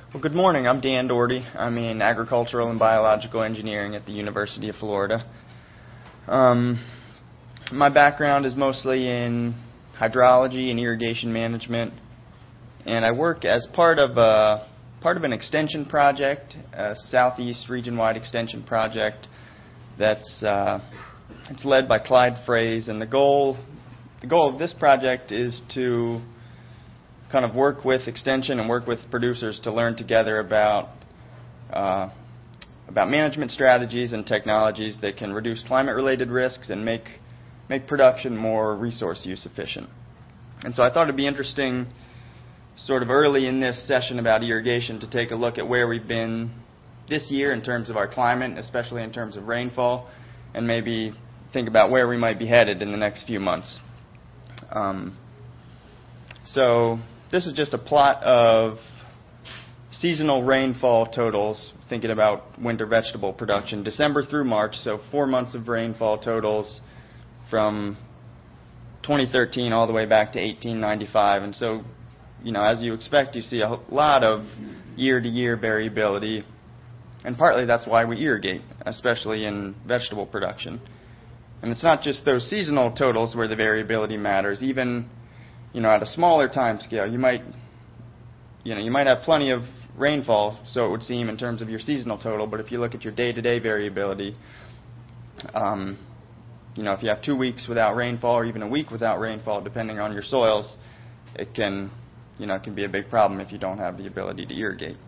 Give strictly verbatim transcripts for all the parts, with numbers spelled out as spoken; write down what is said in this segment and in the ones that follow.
Well, good morning. I'm Dan Doherty. I'm in agricultural and biological engineering at the University of Florida. Um, my background is mostly in hydrology and irrigation management, and I work as part of a, part of an extension project, a Southeast region-wide extension project that's uh, it's led by Clyde Fraze, and the goal the goal of this project is to kind of work with extension and work with producers to learn together about uh, about management strategies and technologies that can reduce climate-related risks and make make production more resource use efficient. And so I thought it'd be interesting, sort of early in this session about irrigation, to take a look at where we've been this year in terms of our climate, especially in terms of rainfall, and maybe think about where we might be headed in the next few months. Um, so. This is just a plot of seasonal rainfall totals, thinking about winter vegetable production, December through March, so four months of rainfall totals from twenty thirteen all the way back to eighteen ninety-five. And so, you know, as you expect, you see a lot of year-to-year variability, and partly that's why we irrigate, especially in vegetable production. And it's not just those seasonal totals where the variability matters. Even You know, at a smaller time scale, you might, you know, you might have plenty of rainfall, so it would seem, in terms of your seasonal total. But if you look at your day-to-day variability, um, you know, if you have two weeks without rainfall or even a week without rainfall, depending on your soils, it can, you know, it can be a big problem if you don't have the ability to irrigate.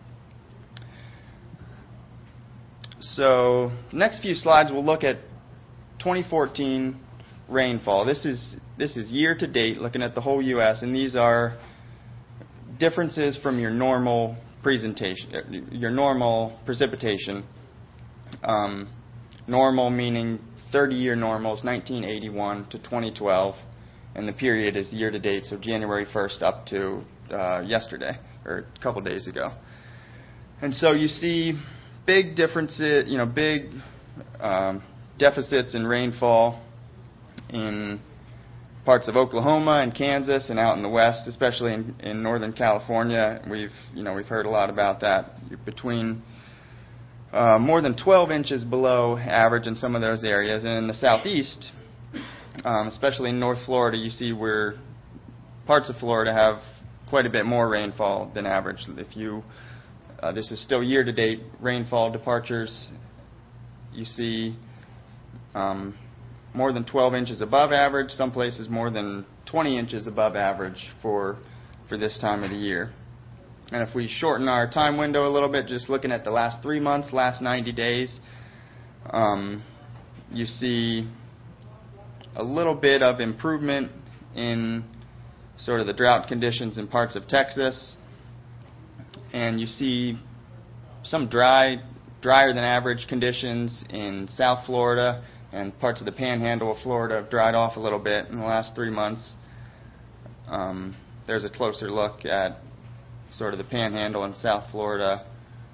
So, the next few slides we'll look at twenty fourteen rainfall. This is this is year to date, looking at the whole U S, and these are differences from your normal presentation, your normal precipitation. Um, normal meaning thirty-year normals, nineteen eighty-one to twenty twelve, and the period is year to date, so January first up to uh, yesterday or a couple days ago. And so you see big differences, you know, big um, deficits in rainfall in parts of Oklahoma and Kansas and out in the west, especially in, in Northern California. We've, you know, we've heard a lot about that. Between uh, more than twelve inches below average in some of those areas, and in the southeast, um, especially in North Florida, you see where parts of Florida have quite a bit more rainfall than average. If you, uh, this is still year-to-date rainfall departures. You see. Um, more than twelve inches above average, some places more than twenty inches above average for for this time of the year. And if we shorten our time window a little bit, just looking at the last three months, last ninety days, um, you see a little bit of improvement in sort of the drought conditions in parts of Texas, and you see some dry, drier than average conditions in South Florida, and parts of the panhandle of Florida have dried off a little bit in the last three months. Um, there's a closer look at sort of the panhandle in South Florida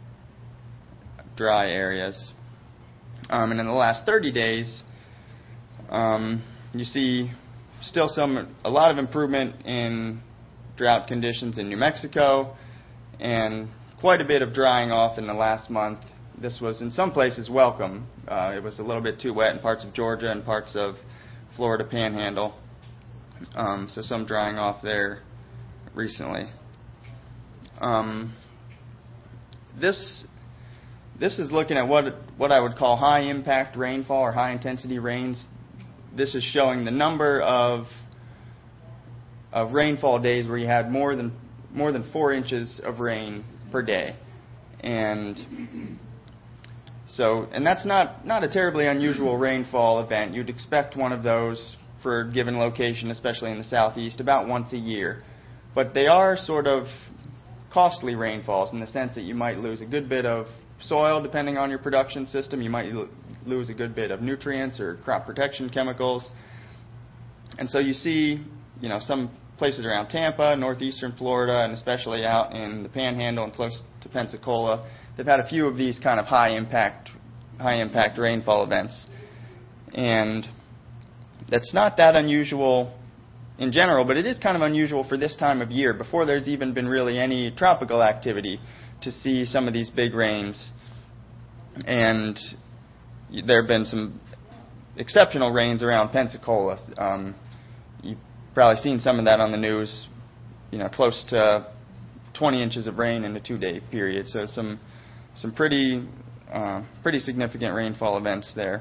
dry areas. Um, and in the last thirty days, um, you see still some a lot of improvement in drought conditions in New Mexico, and quite a bit of drying off in the last month. This was in some places welcome. Uh, it was a little bit too wet in parts of Georgia and parts of Florida Panhandle. Um, so some drying off there recently. Um, this this is looking at what what I would call high impact rainfall or high intensity rains. This is showing the number of of rainfall days where you had more than more than four inches of rain per day, and So, and that's not, not a terribly unusual rainfall event. You'd expect one of those for a given location, especially in the southeast, about once a year. But they are sort of costly rainfalls in the sense that you might lose a good bit of soil depending on your production system. You might l- lose a good bit of nutrients or crop protection chemicals. And so you see, you know, some places around Tampa, northeastern Florida, and especially out in the Panhandle and close to Pensacola, they've had a few of these kind of high impact, high impact rainfall events, and that's not that unusual in general, but it is kind of unusual for this time of year, before there's even been really any tropical activity, to see some of these big rains. And there have been some exceptional rains around Pensacola. Um, you've probably seen some of that on the news, you know, close to twenty inches of rain in a two-day period. So some some pretty uh, pretty significant rainfall events there.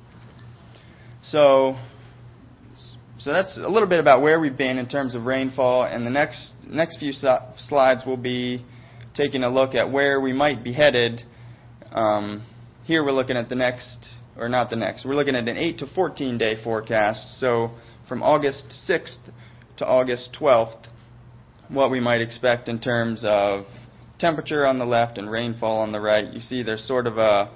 So so that's a little bit about where we've been in terms of rainfall. And the next next few so- slides will be taking a look at where we might be headed. Um, here we're looking at the next, or not the next, we're looking at an eight to fourteen day forecast. So from August sixth to August twelfth, what we might expect in terms of temperature on the left and rainfall on the right. You see there's sort of a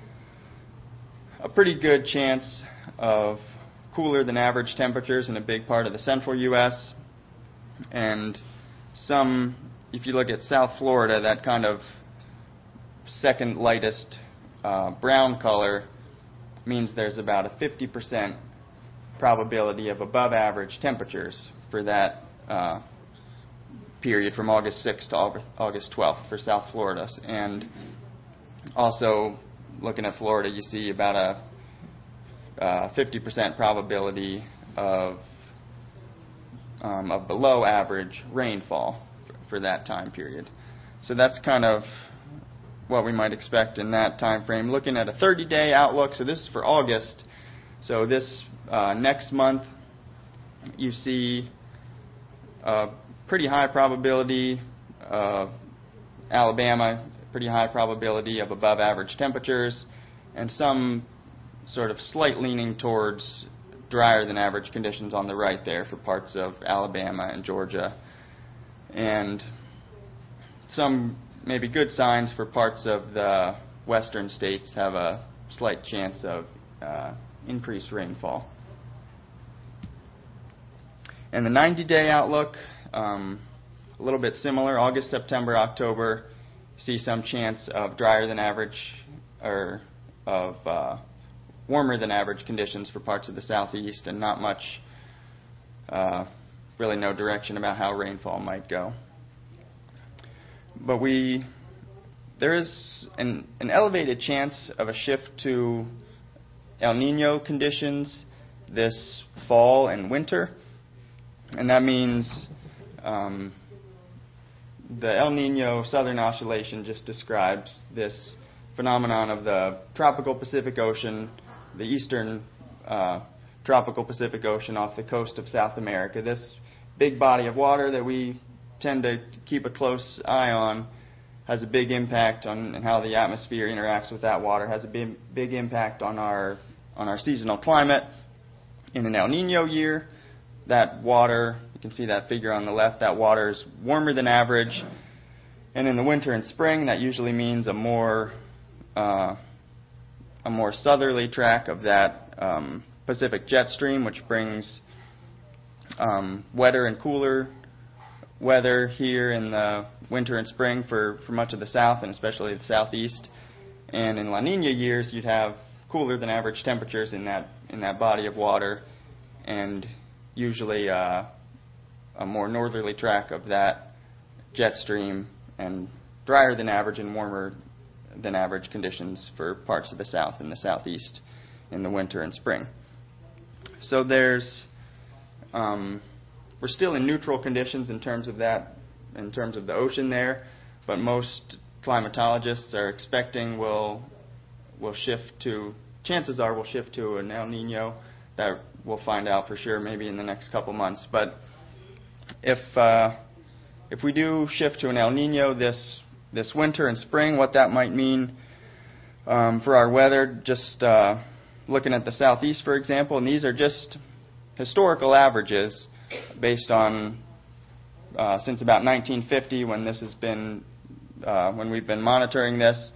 a pretty good chance of cooler than average temperatures in a big part of the central U S And some, if you look at South Florida, that kind of second lightest uh, brown color means there's about a fifty percent probability of above average temperatures for that uh, period from August sixth to August twelfth for South Florida. And also, looking at Florida, you see about a uh, fifty percent probability of um, of below average rainfall for, for that time period. So that's kind of what we might expect in that time frame. Looking at a thirty day outlook, so this is for August. So this uh, next month, you see a pretty high probability of Alabama, pretty high probability of above average temperatures, and some sort of slight leaning towards drier than average conditions on the right there for parts of Alabama and Georgia, and some maybe good signs for parts of the western states have a slight chance of uh, increased rainfall. And the ninety day outlook, um, a little bit similar. August, September, October, see some chance of drier than average or of uh, warmer than average conditions for parts of the southeast, and not much, uh, really no direction about how rainfall might go. But we, there is an, an elevated chance of a shift to El Nino conditions this fall and winter, and that means um, the El Nino Southern Oscillation just describes this phenomenon of the tropical Pacific Ocean, the eastern uh, tropical Pacific Ocean off the coast of South America. This big body of water that we tend to keep a close eye on has a big impact on how the atmosphere interacts with that water, has a big, big impact on our on our seasonal climate. In an El Nino year, that water, you can see that figure on the left, that water is warmer than average. And in the winter and spring, that usually means a more uh, a more southerly track of that um, Pacific jet stream, which brings um, wetter and cooler weather here in the winter and spring for, for much of the south, and especially the southeast. And in La Nina years, you'd have cooler than average temperatures in that in that body of water, and usually uh, a more northerly track of that jet stream, and drier than average and warmer than average conditions for parts of the south and the southeast in the winter and spring. So there's um, we're still in neutral conditions in terms of that, in terms of the ocean there, but most climatologists are expecting we'll will shift to, chances are we'll shift to an El Nino. That we'll find out for sure maybe in the next couple months. But if uh, if we do shift to an El Nino this this winter and spring, what that might mean um, for our weather, just uh, looking at the southeast, for example, and these are just historical averages based on uh, since about nineteen fifty, when this has been uh, when we've been monitoring this.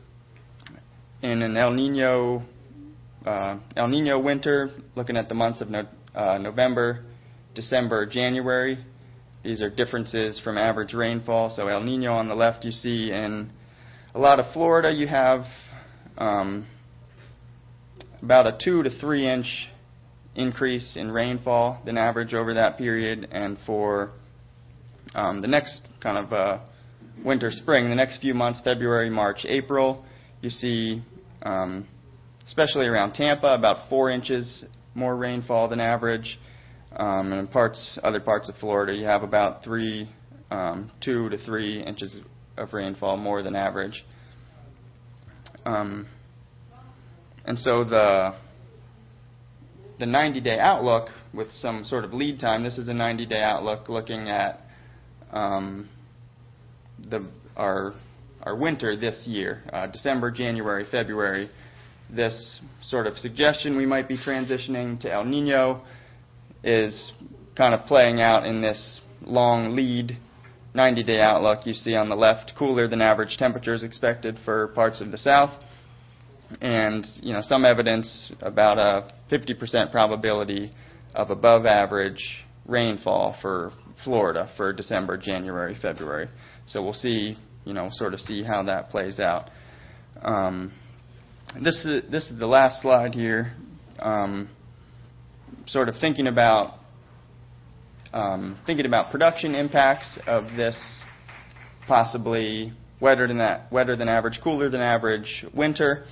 In an El Nino uh, El Nino winter, looking at the months of no, uh, November, December, January, these are differences from average rainfall. So El Nino on the left, you see in a lot of Florida, you have um, about a two to three inch increase in rainfall than average over that period, and for um, the next kind of uh, winter, spring, the next few months, February, March, April, you see, um, especially around Tampa, about four inches more rainfall than average. Um, and in parts, other parts of Florida, you have about three, um, two to three inches of rainfall more than average. Um, and so the the ninety-day outlook with some sort of lead time. This is a ninety-day outlook looking at um, the our our winter this year, uh, December, January, February. This sort of suggestion we might be transitioning to El Nino is kind of playing out in this long lead ninety-day outlook. You see on the left cooler than average temperatures expected for parts of the south, and you know some evidence about a fifty percent probability of above average rainfall for Florida for December, January, February. So we'll see, you know, sort of see how that plays out. Um, this is this is the last slide here. Um, sort of thinking about um, thinking about production impacts of this possibly wetter than that wetter than average, cooler than average winter.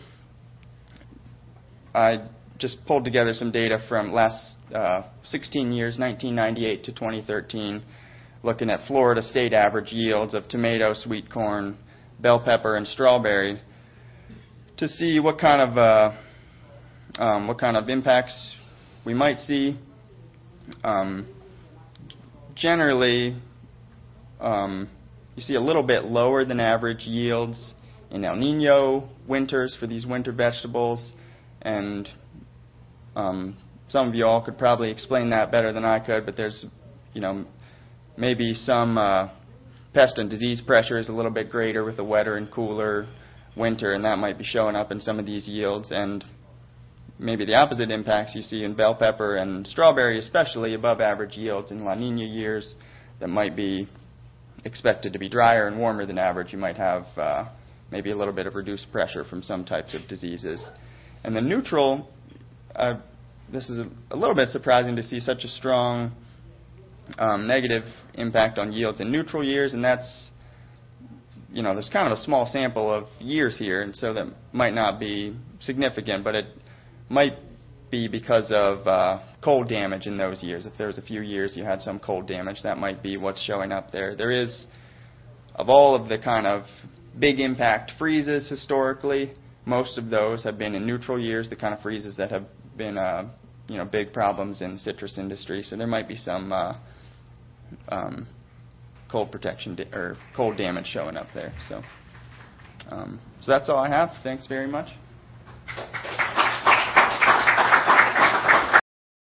I just pulled together some data from last uh, sixteen years, nineteen ninety-eight to twenty thirteen, looking at Florida state average yields of tomato, sweet corn, bell pepper, and strawberry, to see what kind of uh, um, what kind of impacts we might see. Um, generally, um, you see a little bit lower than average yields in El Nino winters for these winter vegetables, and um, some of you all could probably explain that better than I could, but there's, you know, maybe some uh, pest and disease pressure is a little bit greater with a wetter and cooler winter, and that might be showing up in some of these yields. And maybe the opposite impacts you see in bell pepper and strawberry, especially above average yields in La Nina years that might be expected to be drier and warmer than average. You might have uh, maybe a little bit of reduced pressure from some types of diseases. And the neutral, uh, this is a little bit surprising to see such a strong um, negative impact on yields in neutral years, and that's, you know, there's kind of a small sample of years here, and so that might not be significant, but it might be because of uh, cold damage in those years. If there's a few years you had some cold damage, that might be what's showing up there. There is, of all of the kind of big impact freezes historically, most of those have been in neutral years, the kind of freezes that have been, uh, you know, big problems in the citrus industry. So there might be some uh, um, cold protection da- or cold damage showing up there. So, um, so that's all I have. Thanks very much.